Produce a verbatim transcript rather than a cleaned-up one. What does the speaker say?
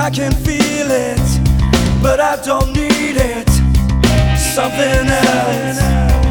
I can feel it, but I don't need it. Something else.